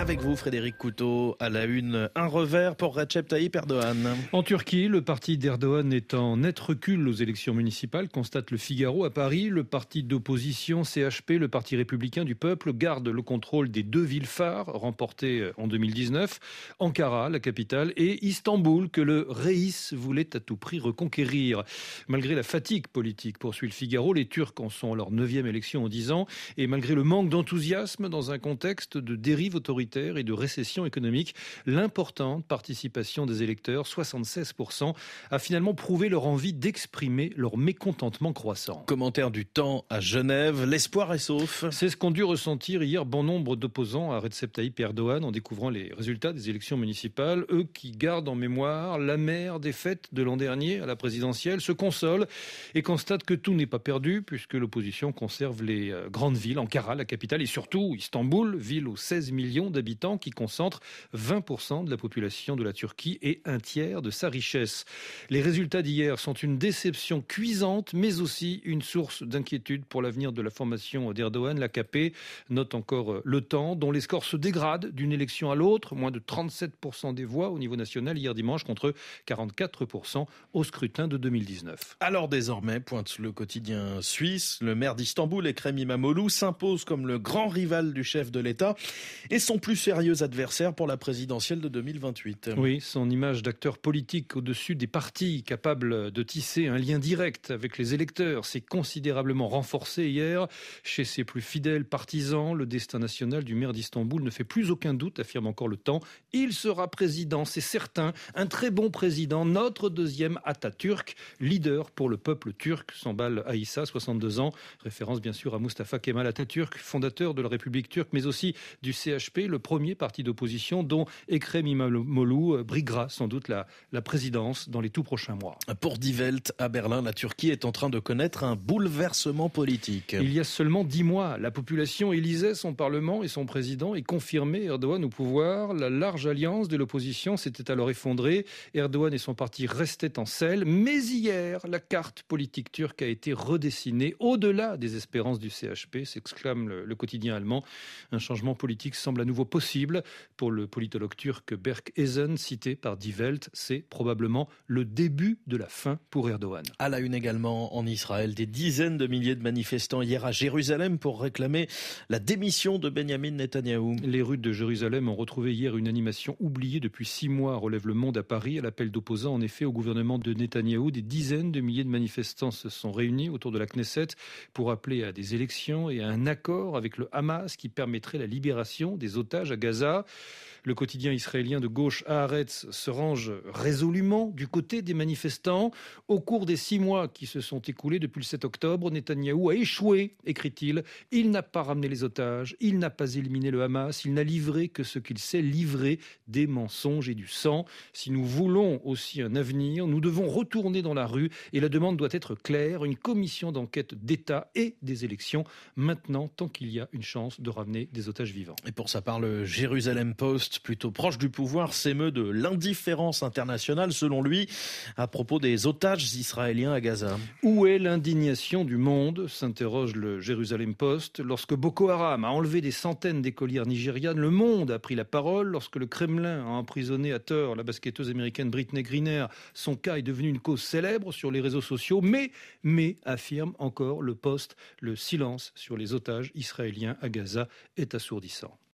Avec vous, Frédéric Couteau, à la une, un revers pour Recep Tayyip Erdogan. En Turquie, le parti d'Erdogan est en net recul aux élections municipales, constate le Figaro. À Paris, le parti d'opposition CHP, le parti républicain du peuple, garde le contrôle des deux villes phares remportées en 2019. Ankara, la capitale, et Istanbul, que le Reis voulait à tout prix reconquérir. Malgré la fatigue politique, poursuit le Figaro, les Turcs en sont à leur 9e élection en 10 ans. Et malgré le manque d'enthousiasme dans un contexte de dérive autoritaire et de récession économique, l'importante participation des électeurs, 76%, a finalement prouvé leur envie d'exprimer leur mécontentement croissant. Commentaire du Temps à Genève, l'espoir est sauf. C'est ce qu'ont dû ressentir hier bon nombre d'opposants à Recep Tayyip Erdogan en découvrant les résultats des élections municipales. Eux qui gardent en mémoire l'amère défaite de l'an dernier à la présidentielle se consolent et constatent que tout n'est pas perdu puisque l'opposition conserve les grandes villes, Ankara, la capitale, et surtout Istanbul, ville aux 16 millions d'habitants qui concentre 20% de la population de la Turquie et un tiers de sa richesse. Les résultats d'hier sont une déception cuisante, mais aussi une source d'inquiétude pour l'avenir de la formation d'Erdogan. L'AKP note encore le Temps, dont les scores se dégradent d'une élection à l'autre. Moins de 37% des voix au niveau national hier dimanche contre 44% au scrutin de 2019. Alors désormais, pointe le quotidien suisse, le maire d'Istanbul, Ekrem İmamoğlu, s'impose comme le grand rival du chef de l'État et son plus sérieux adversaire pour la présidentielle de 2028. Oui, son image d'acteur politique au-dessus des partis, capable de tisser un lien direct avec les électeurs, s'est considérablement renforcée hier. Chez ses plus fidèles partisans, le destin national du maire d'Istanbul ne fait plus aucun doute, affirme encore le Temps. Il sera président, c'est certain, un très bon président, notre deuxième Atatürk, leader pour le peuple turc, s'emballe Aïssa, 62 ans, référence bien sûr à Mustafa Kemal Atatürk, fondateur de la République turque, mais aussi du CHP, le premier parti d'opposition dont Ekrem İmamoğlu briguera sans doute la présidence dans les tout prochains mois. Pour Die Welt, à Berlin, la Turquie est en train de connaître un bouleversement politique. Il y a seulement 10 mois, la population élisait son parlement et son président et confirmait Erdogan au pouvoir. La large alliance de l'opposition s'était alors effondrée. Erdogan et son parti restaient en selle. Mais hier, la carte politique turque a été redessinée au-delà des espérances du CHP, s'exclame le quotidien allemand. Un changement politique semble à nouveau possible. Pour le politologue turc Berk Ezen, cité par Die Welt, c'est probablement le début de la fin pour Erdogan. À la une également en Israël, des dizaines de milliers de manifestants hier à Jérusalem pour réclamer la démission de Benjamin Netanyahou. Les rues de Jérusalem ont retrouvé hier une animation oubliée depuis 6 mois, relève Le Monde à Paris. À l'appel d'opposants, en effet, au gouvernement de Netanyahou, des dizaines de milliers de manifestants se sont réunis autour de la Knesset pour appeler à des élections et à un accord avec le Hamas qui permettrait la libération des otages à Gaza. Le quotidien israélien de gauche Haaretz se range résolument du côté des manifestants. Au cours des 6 mois qui se sont écoulés depuis le 7 octobre, Netanyahou a échoué, écrit-il. Il n'a pas ramené les otages, il n'a pas éliminé le Hamas, il n'a livré que ce qu'il sait livrer, des mensonges et du sang. Si nous voulons aussi un avenir, nous devons retourner dans la rue et la demande doit être claire, une commission d'enquête d'État et des élections, maintenant tant qu'il y a une chance de ramener des otages vivants. Et pour sa part, le Jerusalem Post, plutôt proche du pouvoir, s'émeut de l'indifférence internationale, selon lui, à propos des otages israéliens à Gaza. Où est l'indignation du monde, s'interroge le Jerusalem Post. Lorsque Boko Haram a enlevé des centaines d'écolières nigérianes, le monde a pris la parole. Lorsque le Kremlin a emprisonné à tort la basketteuse américaine Brittney Griner, son cas est devenu une cause célèbre sur les réseaux sociaux. Mais, affirme encore le Post, le silence sur les otages israéliens à Gaza est assourdissant.